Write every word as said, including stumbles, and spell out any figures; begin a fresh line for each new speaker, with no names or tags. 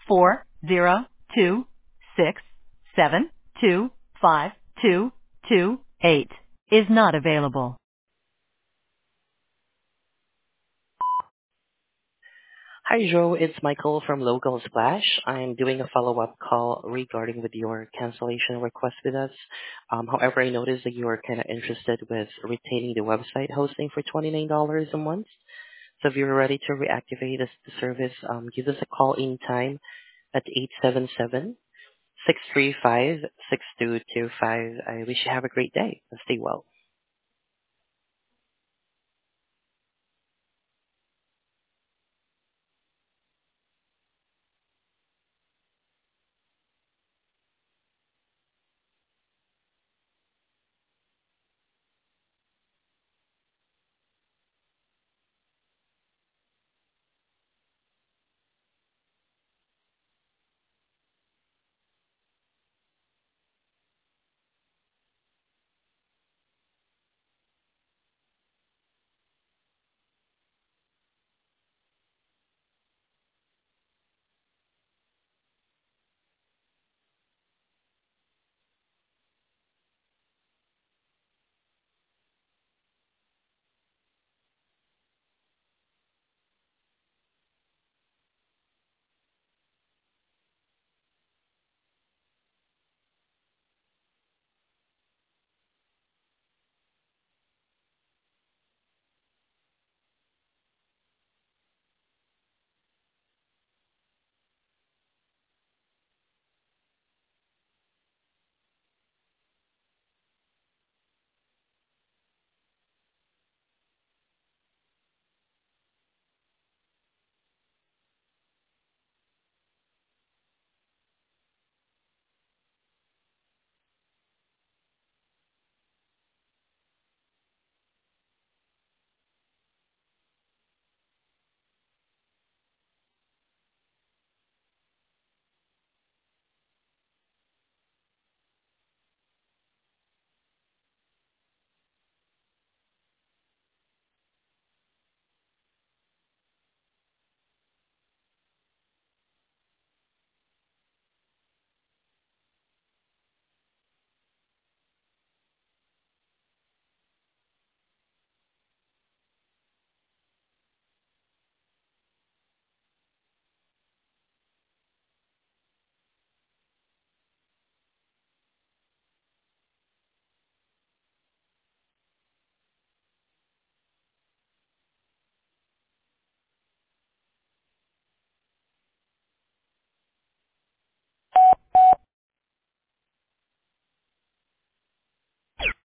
four zero two six seven two five two two eight is not available.
Hi, Joe. It's Michael from Local Splash. I'm doing a follow-up call regarding with your cancellation request with us. Um, however, I noticed that you are kind of interested with retaining the website hosting for twenty-nine dollars a month. So if you're ready to reactivate this, the service, um, give us a call in time at eight seven seven, six three five, six two two five. I wish you have a great day and stay well.